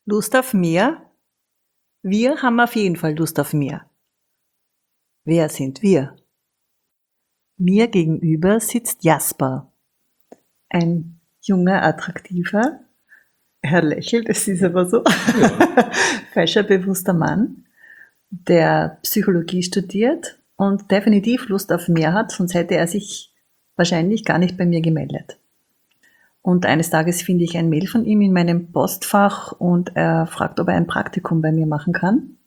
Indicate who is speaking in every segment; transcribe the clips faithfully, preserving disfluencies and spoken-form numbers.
Speaker 1: Lust auf mehr? Wir haben auf jeden Fall Lust auf mehr. Wer sind wir? Mir gegenüber sitzt Jasper, ein junger, attraktiver, er lächelt, es ist aber so, ja. Falscher, bewusster Mann, der Psychologie studiert und definitiv Lust auf mehr hat, sonst hätte er sich wahrscheinlich gar nicht bei mir gemeldet. Und eines Tages finde ich ein Mail von ihm in meinem Postfach und er fragt, ob er ein Praktikum bei mir machen kann.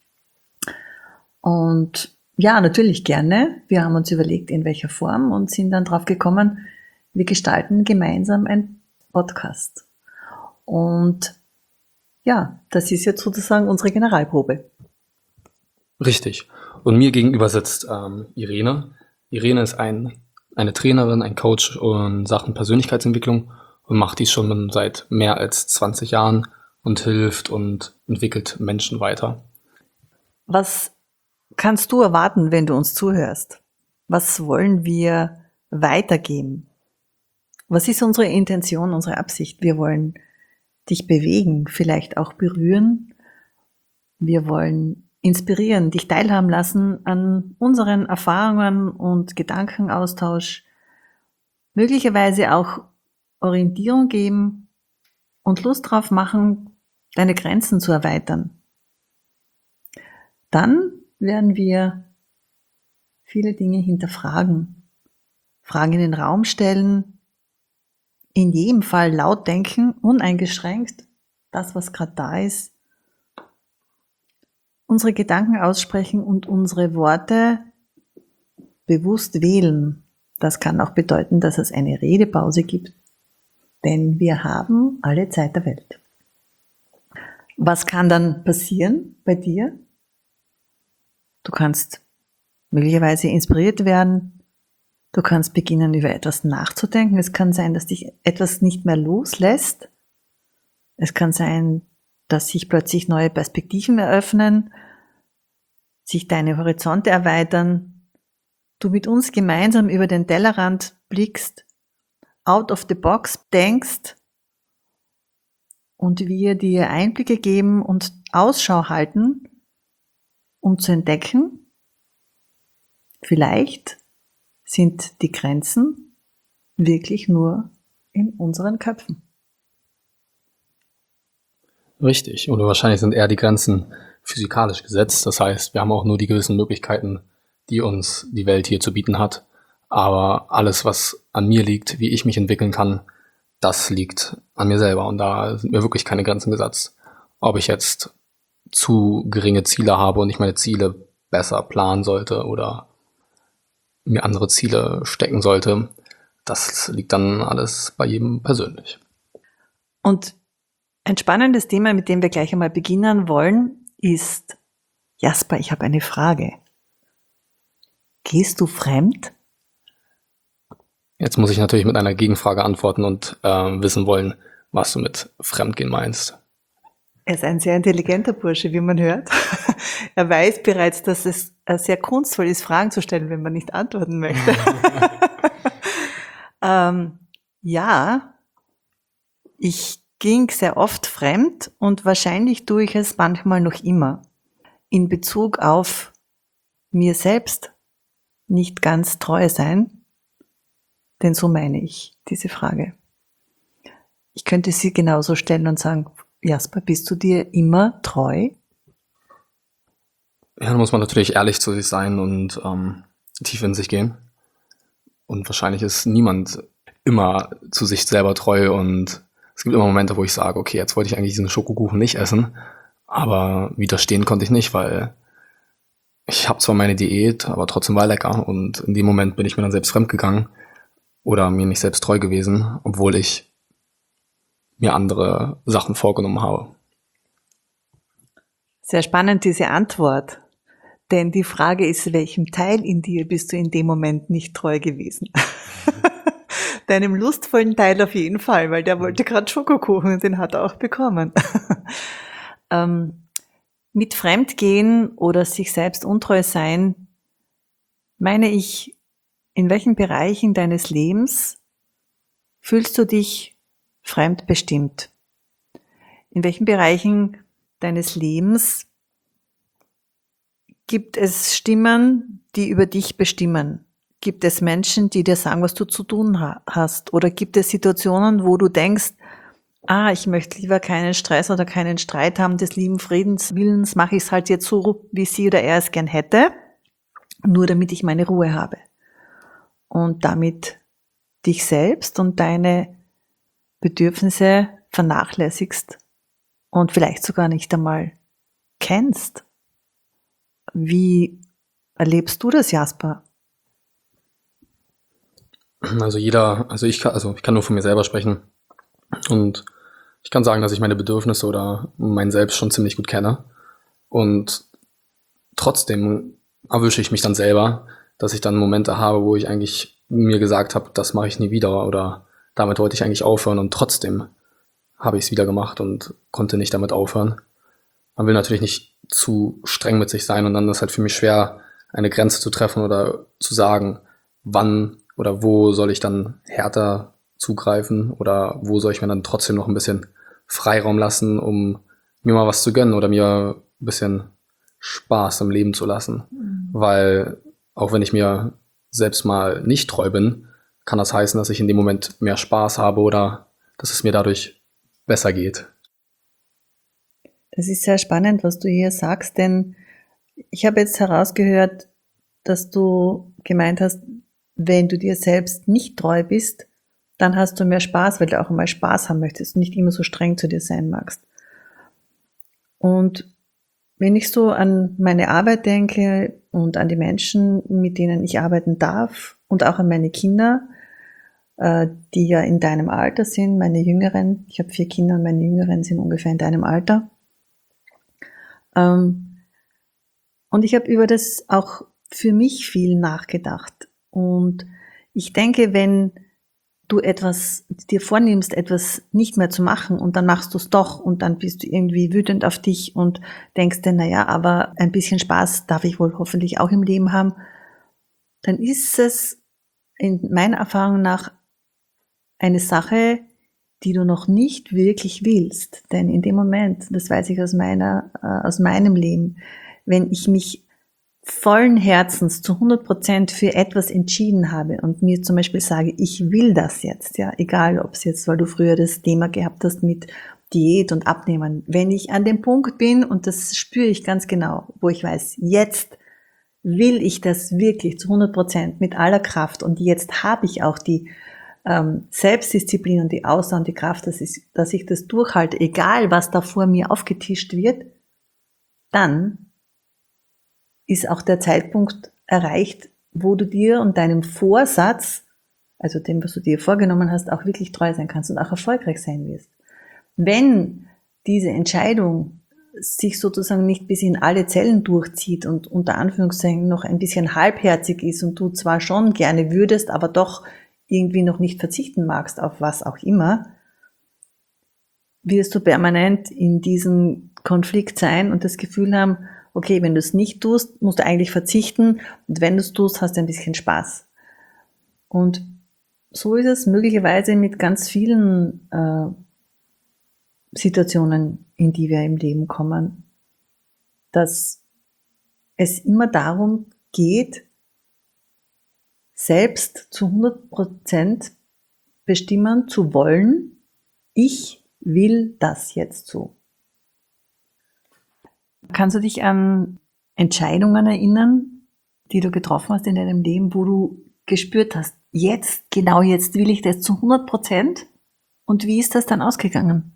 Speaker 1: Und ja, natürlich gerne. Wir haben uns überlegt, in welcher Form und sind dann drauf gekommen, wir gestalten gemeinsam einen Podcast. Und ja, das ist jetzt sozusagen unsere Generalprobe.
Speaker 2: Richtig. Und mir gegenüber sitzt ähm, Irene. Irene ist ein, eine Trainerin, ein Coach in Sachen Persönlichkeitsentwicklung und macht dies schon seit mehr als zwanzig Jahren und hilft und entwickelt Menschen weiter.
Speaker 1: Was kannst du erwarten, wenn du uns zuhörst? Was wollen wir weitergeben? Was ist unsere Intention, unsere Absicht? Wir wollen dich bewegen, vielleicht auch berühren. Wir wollen inspirieren, dich teilhaben lassen an unseren Erfahrungen und Gedankenaustausch, möglicherweise auch Orientierung geben und Lust drauf machen, deine Grenzen zu erweitern. Dann werden wir viele Dinge hinterfragen, Fragen in den Raum stellen, in jedem Fall laut denken, uneingeschränkt, das, was gerade da ist, unsere Gedanken aussprechen und unsere Worte bewusst wählen. Das kann auch bedeuten, dass es eine Redepause gibt, denn wir haben alle Zeit der Welt. Was kann dann passieren bei dir? Du kannst möglicherweise inspiriert werden. Du kannst beginnen, über etwas nachzudenken. Es kann sein, dass dich etwas nicht mehr loslässt. Es kann sein, dass sich plötzlich neue Perspektiven eröffnen, sich deine Horizonte erweitern, du mit uns gemeinsam über den Tellerrand blickst, out of the box denkst und wir dir Einblicke geben und Ausschau halten, um zu entdecken, vielleicht sind die Grenzen wirklich nur in unseren Köpfen.
Speaker 2: Richtig. Oder wahrscheinlich sind eher die Grenzen physikalisch gesetzt. Das heißt, wir haben auch nur die gewissen Möglichkeiten, die uns die Welt hier zu bieten hat. Aber alles, was an mir liegt, wie ich mich entwickeln kann, das liegt an mir selber. Und da sind mir wirklich keine Grenzen gesetzt. Ob ich jetzt zu geringe Ziele habe und ich meine Ziele besser planen sollte oder mir andere Ziele stecken sollte, das liegt dann alles bei jedem persönlich.
Speaker 1: Und ein spannendes Thema, mit dem wir gleich einmal beginnen wollen, ist, Jasper, ich habe eine Frage. Gehst du fremd?
Speaker 2: Jetzt muss ich natürlich mit einer Gegenfrage antworten und äh, wissen wollen, was du mit Fremdgehen meinst.
Speaker 1: Er ist ein sehr intelligenter Bursche, wie man hört. Er weiß bereits, dass es sehr kunstvoll ist, Fragen zu stellen, wenn man nicht antworten möchte. ähm, ja, ich ging sehr oft fremd und wahrscheinlich tue ich es manchmal noch immer. In Bezug auf mir selbst nicht ganz treu sein, denn so meine ich diese Frage. Ich könnte sie genauso stellen und sagen, Jasper, bist du dir immer treu?
Speaker 2: Ja, da muss man natürlich ehrlich zu sich sein und ähm, tief in sich gehen. Und wahrscheinlich ist niemand immer zu sich selber treu und es gibt immer Momente, wo ich sage, okay, jetzt wollte ich eigentlich diesen Schokokuchen nicht essen, aber widerstehen konnte ich nicht, weil ich habe zwar meine Diät, aber trotzdem war lecker und in dem Moment bin ich mir dann selbst fremd gegangen oder mir nicht selbst treu gewesen, obwohl ich mir andere Sachen vorgenommen habe.
Speaker 1: Sehr spannend, diese Antwort. Denn die Frage ist, welchem Teil in dir bist du in dem Moment nicht treu gewesen? Deinem lustvollen Teil auf jeden Fall, weil der wollte gerade Schokokuchen und den hat er auch bekommen. ähm, mit Fremdgehen oder sich selbst untreu sein, meine ich, in welchen Bereichen deines Lebens fühlst du dich fremdbestimmt? In welchen Bereichen deines Lebens gibt es Stimmen, die über dich bestimmen. Gibt es Menschen, die dir sagen, was du zu tun ha- hast? Oder gibt es Situationen, wo du denkst, ah, ich möchte lieber keinen Stress oder keinen Streit haben, des lieben Friedens Willens mache ich es halt jetzt so, wie sie oder er es gern hätte, nur damit ich meine Ruhe habe. Und damit dich selbst und deine Bedürfnisse vernachlässigst und vielleicht sogar nicht einmal kennst. Wie erlebst du das, Jasper?
Speaker 2: Also jeder, also ich kann, also ich kann nur von mir selber sprechen und ich kann sagen, dass ich meine Bedürfnisse oder mein Selbst schon ziemlich gut kenne und trotzdem erwische ich mich dann selber, dass ich dann Momente habe, wo ich eigentlich mir gesagt habe, das mache ich nie wieder oder damit wollte ich eigentlich aufhören und trotzdem habe ich es wieder gemacht und konnte nicht damit aufhören. Man will natürlich nicht zu streng mit sich sein und dann ist halt für mich schwer, eine Grenze zu treffen oder zu sagen, wann oder wo soll ich dann härter zugreifen oder wo soll ich mir dann trotzdem noch ein bisschen Freiraum lassen, um mir mal was zu gönnen oder mir ein bisschen Spaß im Leben zu lassen. Mhm. Weil auch wenn ich mir selbst mal nicht treu bin, kann das heißen, dass ich in dem Moment mehr Spaß habe oder dass es mir dadurch besser geht.
Speaker 1: Das ist sehr spannend, was du hier sagst, denn ich habe jetzt herausgehört, dass du gemeint hast, wenn du dir selbst nicht treu bist, dann hast du mehr Spaß, weil du auch einmal Spaß haben möchtest und nicht immer so streng zu dir sein magst. Und wenn ich so an meine Arbeit denke und an die Menschen, mit denen ich arbeiten darf und auch an meine Kinder, die ja in deinem Alter sind, meine Jüngeren, ich habe vier Kinder und meine Jüngeren sind ungefähr in deinem Alter. Und ich habe über das auch für mich viel nachgedacht. Und ich denke, wenn du etwas dir vornimmst, etwas nicht mehr zu machen und dann machst du es doch und dann bist du irgendwie wütend auf dich und denkst dir, naja, aber ein bisschen Spaß darf ich wohl hoffentlich auch im Leben haben, dann ist es in meiner Erfahrung nach eine Sache, die du noch nicht wirklich willst. Denn in dem Moment, das weiß ich aus meiner, äh, aus meinem Leben, wenn ich mich vollen Herzens zu hundert Prozent für etwas entschieden habe und mir zum Beispiel sage, ich will das jetzt, ja, egal ob es jetzt, weil du früher das Thema gehabt hast mit Diät und Abnehmen, wenn ich an dem Punkt bin und das spüre ich ganz genau, wo ich weiß, jetzt will ich das wirklich zu hundert Prozent mit aller Kraft und jetzt habe ich auch die ähm, Selbstdisziplin und die Ausdauer und die Kraft, dass ich, dass ich das durchhalte, egal was da vor mir aufgetischt wird, dann ist auch der Zeitpunkt erreicht, wo du dir und deinem Vorsatz, also dem, was du dir vorgenommen hast, auch wirklich treu sein kannst und auch erfolgreich sein wirst. Wenn diese Entscheidung sich sozusagen nicht bis in alle Zellen durchzieht und unter Anführungszeichen noch ein bisschen halbherzig ist und du zwar schon gerne würdest, aber doch irgendwie noch nicht verzichten magst auf was auch immer, wirst du permanent in diesem Konflikt sein und das Gefühl haben, okay, wenn du es nicht tust, musst du eigentlich verzichten und wenn du es tust, hast du ein bisschen Spaß. Und so ist es möglicherweise mit ganz vielen äh, Situationen, in die wir im Leben kommen, dass es immer darum geht, selbst zu hundert Prozent bestimmen zu wollen, ich will das jetzt so. Kannst du dich an Entscheidungen erinnern, die du getroffen hast in deinem Leben, wo du gespürt hast, jetzt, genau jetzt will ich das zu hundert Prozent? Und wie ist das dann ausgegangen?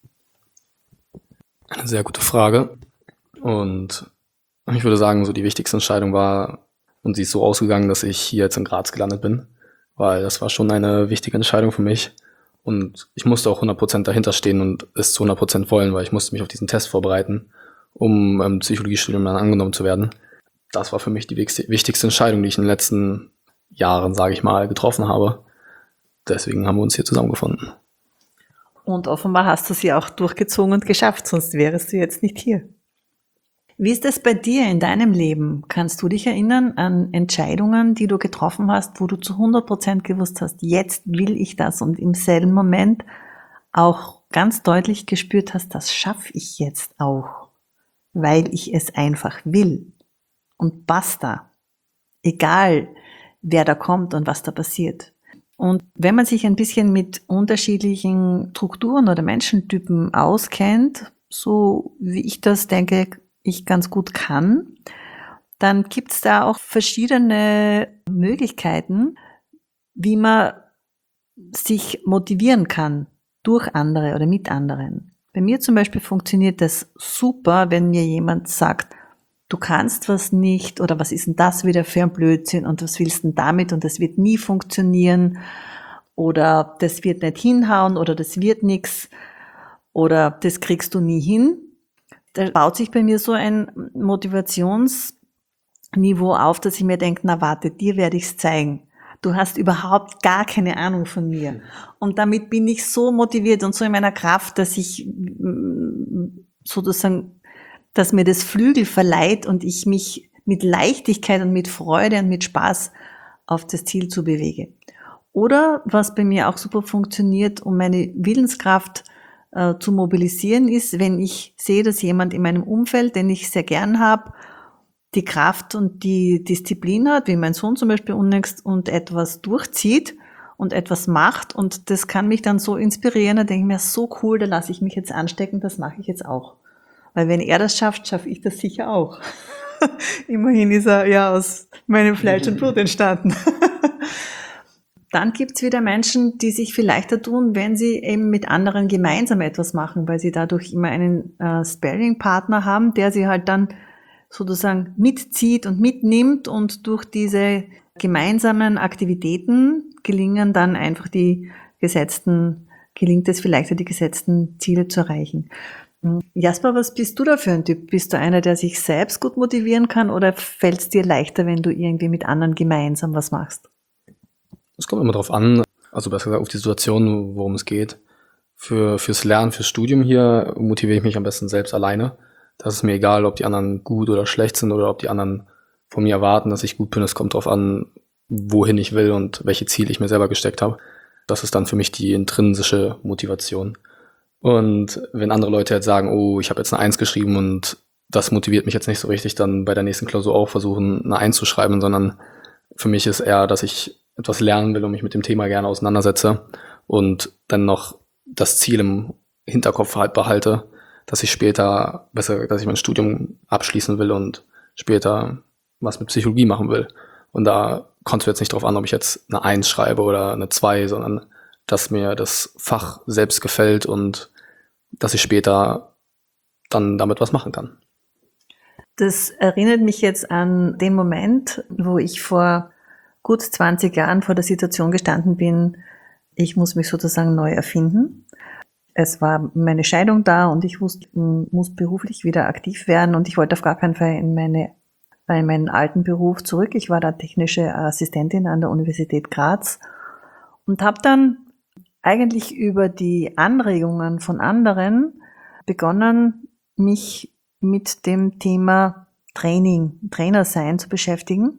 Speaker 2: Eine sehr gute Frage. Und ich würde sagen, so die wichtigste Entscheidung war, und sie ist so ausgegangen, dass ich hier jetzt in Graz gelandet bin, weil das war schon eine wichtige Entscheidung für mich. Und ich musste auch hundert Prozent dahinter stehen und es zu hundert Prozent wollen, weil ich musste mich auf diesen Test vorbereiten, um im Psychologiestudium dann angenommen zu werden. Das war für mich die wichtigste Entscheidung, die ich in den letzten Jahren, sage ich mal, getroffen habe. Deswegen haben wir uns hier zusammengefunden.
Speaker 1: Und offenbar hast du sie auch durchgezogen und geschafft, sonst wärst du jetzt nicht hier. Wie ist es bei dir in deinem Leben? Kannst du dich erinnern an Entscheidungen, die du getroffen hast, wo du zu hundert Prozent gewusst hast, jetzt will ich das und im selben Moment auch ganz deutlich gespürt hast, das schaffe ich jetzt auch? weil ich es einfach will. Und basta. Egal, wer da kommt und was da passiert. Und wenn man sich ein bisschen mit unterschiedlichen Strukturen oder Menschentypen auskennt, so wie ich das denke, ich ganz gut kann, dann gibt's da auch verschiedene Möglichkeiten, wie man sich motivieren kann durch andere oder mit anderen. Bei mir zum Beispiel funktioniert das super, wenn mir jemand sagt, du kannst was nicht oder was ist denn das wieder für ein Blödsinn und was willst du denn damit und das wird nie funktionieren oder das wird nicht hinhauen oder das wird nix oder das kriegst du nie hin. Da baut sich bei mir so ein Motivationsniveau auf, dass ich mir denke, na warte, dir werde ich es zeigen. Du hast überhaupt gar keine Ahnung von mir. Und damit bin ich so motiviert und so in meiner Kraft, dass ich sozusagen, dass mir das Flügel verleiht und ich mich mit Leichtigkeit und mit Freude und mit Spaß auf das Ziel zu bewege. Oder was bei mir auch super funktioniert, um meine Willenskraft äh, zu mobilisieren, ist, wenn ich sehe, dass jemand in meinem Umfeld, den ich sehr gern habe, die Kraft und die Disziplin hat, wie mein Sohn zum Beispiel unlängst, und etwas durchzieht und etwas macht und das kann mich dann so inspirieren, da denke ich mir, so cool, da lasse ich mich jetzt anstecken, das mache ich jetzt auch. Weil wenn er das schafft, schaffe ich das sicher auch. Immerhin ist er ja aus meinem Fleisch und Blut entstanden. Dann gibt's wieder Menschen, die sich viel leichter tun, wenn sie eben mit anderen gemeinsam etwas machen, weil sie dadurch immer einen äh, Sparring-Partner haben, der sie halt dann sozusagen mitzieht und mitnimmt und durch diese gemeinsamen Aktivitäten gelingen dann einfach die gesetzten, gelingt es vielleicht die gesetzten Ziele zu erreichen. Jasper, was bist du da für ein Typ? Bist du einer, der sich selbst gut motivieren kann oder fällt es dir leichter, wenn du irgendwie mit anderen gemeinsam was machst?
Speaker 2: Es kommt immer drauf an, also besser gesagt auf die Situation, worum es geht. Für, fürs Lernen, fürs Studium hier motiviere ich mich am besten selbst alleine. Das ist mir egal, ob die anderen gut oder schlecht sind oder ob die anderen von mir erwarten, dass ich gut bin. Es kommt drauf an, wohin ich will und welche Ziele ich mir selber gesteckt habe. Das ist dann für mich die intrinsische Motivation. Und wenn andere Leute jetzt sagen, oh, ich habe jetzt eine Eins geschrieben und das motiviert mich jetzt nicht so richtig, dann bei der nächsten Klausur auch versuchen, eine Eins zu schreiben, sondern für mich ist eher, dass ich etwas lernen will und mich mit dem Thema gerne auseinandersetze und dann noch das Ziel im Hinterkopf halt behalte, dass ich später besser, dass ich mein Studium abschließen will und später was mit Psychologie machen will. Und da kommt es jetzt nicht drauf an, ob ich jetzt eine Eins schreibe oder eine Zwei, sondern dass mir das Fach selbst gefällt und dass ich später dann damit was machen kann.
Speaker 1: Das erinnert mich jetzt an den Moment, wo ich vor gut zwanzig Jahren vor der Situation gestanden bin, ich muss mich sozusagen neu erfinden. Es war meine Scheidung da und ich wusste, muss beruflich wieder aktiv werden und ich wollte auf gar keinen Fall in, meine, in meinen alten Beruf zurück. Ich war da technische Assistentin an der Universität Graz und habe dann eigentlich über die Anregungen von anderen begonnen, mich mit dem Thema Training, Trainer sein zu beschäftigen.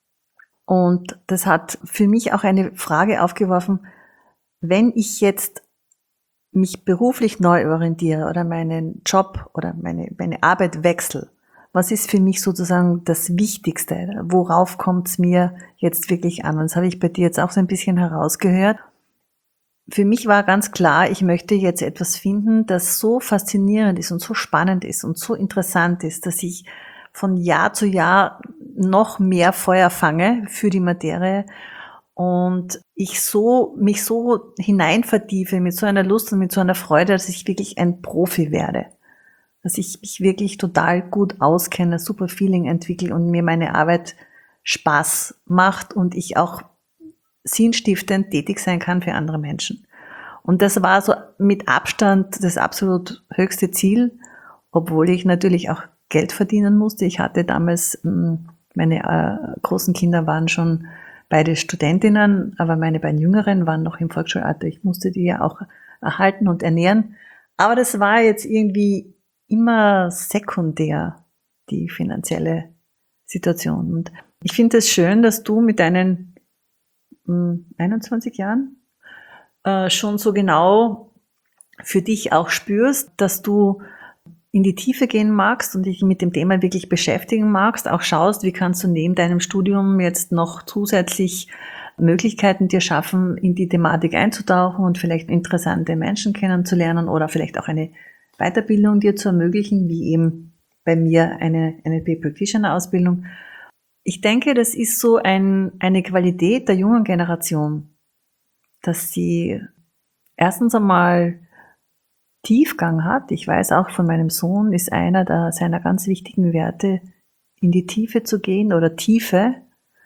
Speaker 1: Und das hat für mich auch eine Frage aufgeworfen, wenn ich jetzt mich beruflich neu orientiere oder meinen Job oder meine, meine Arbeit wechsle, was ist für mich sozusagen das Wichtigste? Worauf kommt es mir jetzt wirklich an? Und das habe ich bei dir jetzt auch so ein bisschen herausgehört. Für mich war ganz klar, ich möchte jetzt etwas finden, das so faszinierend ist und so spannend ist und so interessant ist, dass ich von Jahr zu Jahr noch mehr Feuer fange für die Materie und ich so, mich so hineinvertiefe mit so einer Lust und mit so einer Freude, dass ich wirklich ein Profi werde. Dass ich mich wirklich total gut auskenne, super Feeling entwickle und mir meine Arbeit Spaß macht und ich auch sinnstiftend tätig sein kann für andere Menschen. Und das war so mit Abstand das absolut höchste Ziel, obwohl ich natürlich auch Geld verdienen musste. Ich hatte damals, meine äh, großen Kinder waren schon beide Studentinnen, aber meine beiden Jüngeren waren noch im Volksschulalter. Ich musste die ja auch erhalten und ernähren. Aber das war jetzt irgendwie immer sekundär, die finanzielle Situation. Und ich finde es schön, dass du mit deinen mh, einundzwanzig Jahren äh, schon so genau für dich auch spürst, dass du in die Tiefe gehen magst und dich mit dem Thema wirklich beschäftigen magst, auch schaust, wie kannst du neben deinem Studium jetzt noch zusätzlich Möglichkeiten dir schaffen, in die Thematik einzutauchen und vielleicht interessante Menschen kennenzulernen oder vielleicht auch eine Weiterbildung dir zu ermöglichen, wie eben bei mir eine N L P Practitioner Ausbildung. Ich denke, das ist so ein, eine Qualität der jungen Generation, dass sie erstens einmal Tiefgang hat. Ich weiß auch von meinem Sohn, ist einer der, seiner ganz wichtigen Werte, in die Tiefe zu gehen oder Tiefe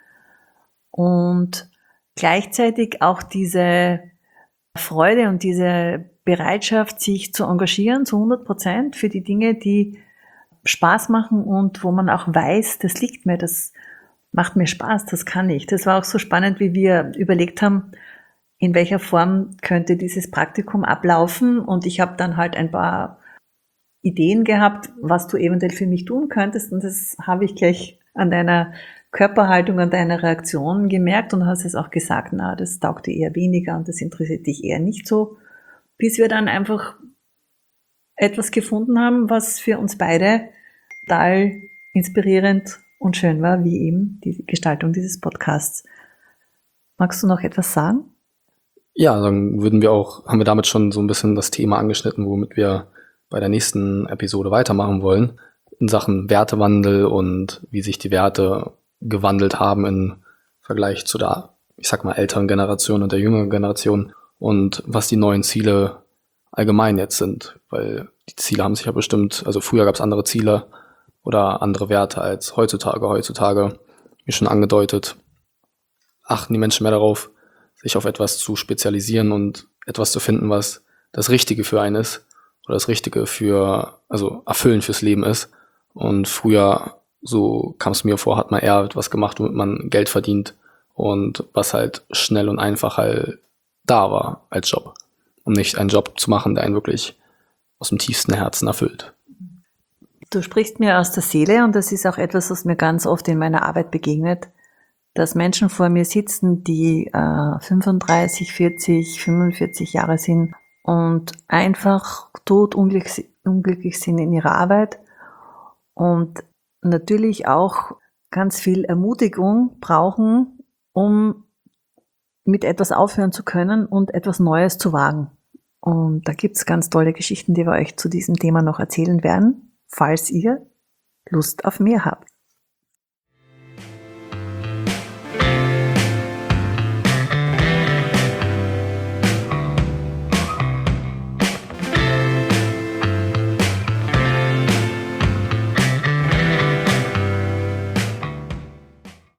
Speaker 1: und gleichzeitig auch diese Freude und diese Bereitschaft, sich zu engagieren zu hundert Prozent für die Dinge, die Spaß machen und wo man auch weiß, das liegt mir, das macht mir Spaß, das kann ich. Das war auch so spannend, wie wir überlegt haben, in welcher Form könnte dieses Praktikum ablaufen. Und ich habe dann halt ein paar Ideen gehabt, was du eventuell für mich tun könntest. Und das habe ich gleich an deiner Körperhaltung, an deiner Reaktion gemerkt und hast es auch gesagt, na, das taugt dir eher weniger und das interessiert dich eher nicht so. Bis wir dann einfach etwas gefunden haben, was für uns beide total inspirierend und schön war, wie eben die Gestaltung dieses Podcasts. Magst du noch etwas sagen?
Speaker 2: Ja, dann würden wir auch, haben wir damit schon so ein bisschen das Thema angeschnitten, womit wir bei der nächsten Episode weitermachen wollen, in Sachen Wertewandel und wie sich die Werte gewandelt haben im Vergleich zu der, ich sag mal, älteren Generation und der jüngeren Generation und was die neuen Ziele allgemein jetzt sind, weil die Ziele haben sich ja bestimmt, also früher gab es andere Ziele oder andere Werte als heutzutage. Heutzutage, wie schon angedeutet, achten die Menschen mehr darauf, sich auf etwas zu spezialisieren und etwas zu finden, was das Richtige für einen ist oder das Richtige für, also erfüllend fürs Leben ist. Und früher, so kam es mir vor, hat man eher etwas gemacht, womit man Geld verdient und was halt schnell und einfach halt da war als Job. Um nicht einen Job zu machen, der einen wirklich aus dem tiefsten Herzen erfüllt.
Speaker 1: Du sprichst mir aus der Seele und das ist auch etwas, was mir ganz oft in meiner Arbeit begegnet, dass Menschen vor mir sitzen, die äh, fünfunddreißig, vierzig, fünfundvierzig Jahre sind und einfach totunglücklich unglücklich sind in ihrer Arbeit und natürlich auch ganz viel Ermutigung brauchen, um mit etwas aufhören zu können und etwas Neues zu wagen. Und da gibt's ganz tolle Geschichten, die wir euch zu diesem Thema noch erzählen werden, falls ihr Lust auf mehr habt.